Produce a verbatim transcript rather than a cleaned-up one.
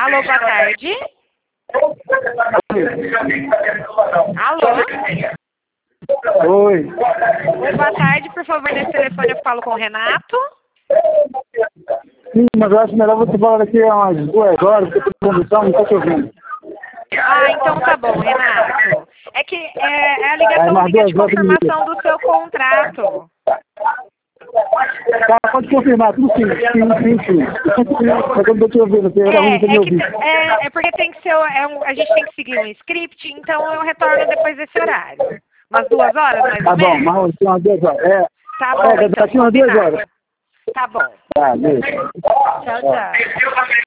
Alô, boa tarde. Alô? Oi. Oi, boa tarde. Por favor, nesse telefone eu falo com o Renato. Sim, mas eu acho melhor você falar daqui a umas duas horas, porque eu estou condução, não estou te ouvindo. Ah, então tá bom, Renato. É que é, é a É, ligaçãozinha mais de duas horas me liga. confirmação do seu contrato. Tá, pode confirmar, sim, sim, sim, sim, sim. Mas eu não estou te ouvindo, você era ruim de É, me é, que, ouvir. é, é porque tem que ser, é um, a gente tem que seguir um script, então eu retorno depois desse horário. Umas duas horas, mais Tá ou bom, menos? mas tem umas duas horas. É, Tá bom, é, então, daqui umas duas combinado. horas. Tá bom. Tá, beleza. Tchau, tchau.